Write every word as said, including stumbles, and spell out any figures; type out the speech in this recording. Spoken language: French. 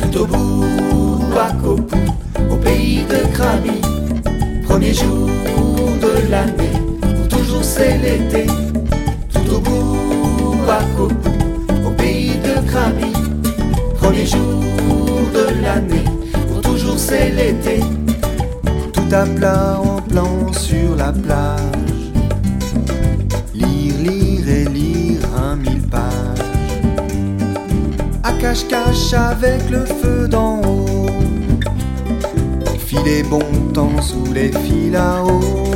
tout au bout, à Copu, au pays de Krabi. Premier jour de l'année, pour toujours c'est l'été. Tout au bout, à Copu, au pays de Krabi. Premier jour de l'année, pour toujours c'est l'été. Tout à plat en plan sur la plage. Lire, lire et lire un mille pages. À cache-cache avec le feu d'en haut. Filer bon temps sous les fils à eau.